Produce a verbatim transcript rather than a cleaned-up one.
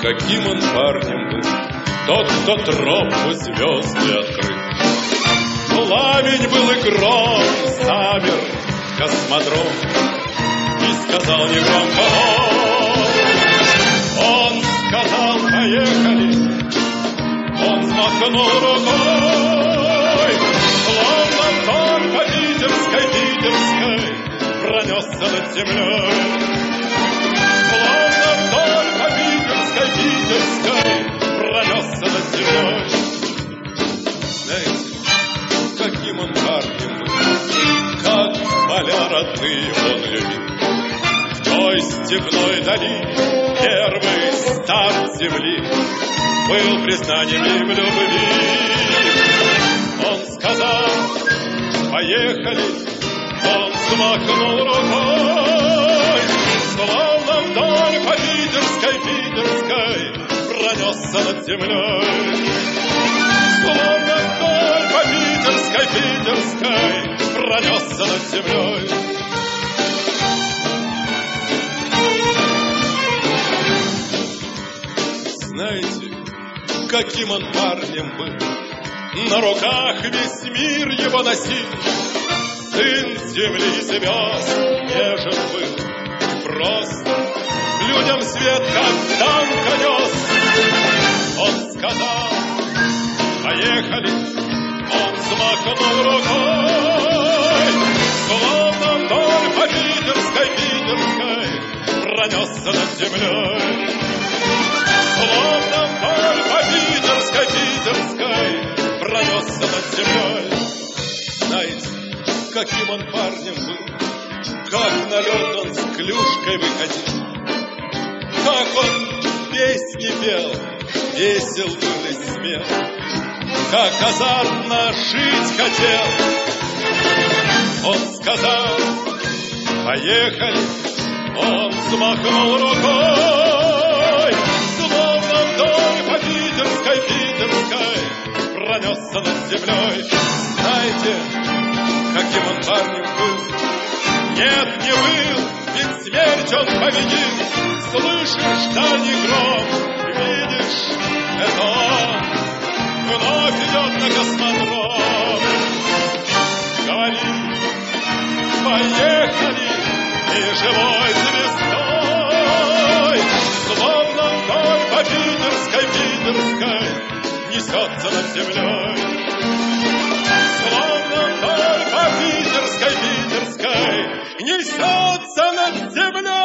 каким он парнем был тот, кто тропу звезды открыл. Пламень был и гром, замер космодром, и сказал негромко он, он сказал поехали, он взмахнул рукой, словно вдоль по питерской, питерской пронесся над землей. Словно вдоль по питерской, питерской пронесся над землей. Знаете, каким он парнем был, как поля родные он любил. В той степной долине первый старт земли был признанием им любви. Он сказал, поехали, он взмахнул рукой, словно вдоль по питерской, питерской пронесся над землей. Словно вдоль по питерской, питерской пронесся над землей. Знаете, каким он парнем был, на руках весь мир его носил. Сын земли и звезд нежен был, и просто людям свет как танк нес. Он сказал, поехали, он взмахнул рукой, словно вдоль по питерской, питерской пронесся над землей. Словно вдоль по питерской, питерской пронесся над землей. Знаете, каким он парнем был, как на лед он с клюшкой выходил, как он песни пел, весел был и смел, как азартно жить хотел. Он сказал, поехали, он взмахнул рукой, словно вдоль по питерской, питерской пронесся над землей. Знаете, каким он парнем был? Нет, не был, ведь смерть он победил. Слышишь дальний гром, видишь, это он вновь идет на космодром. Говори, поехали, и живой звездой, словно вдоль по питерской, питерской несется над землей. Словно вдоль по питерской, питерской несется над землей.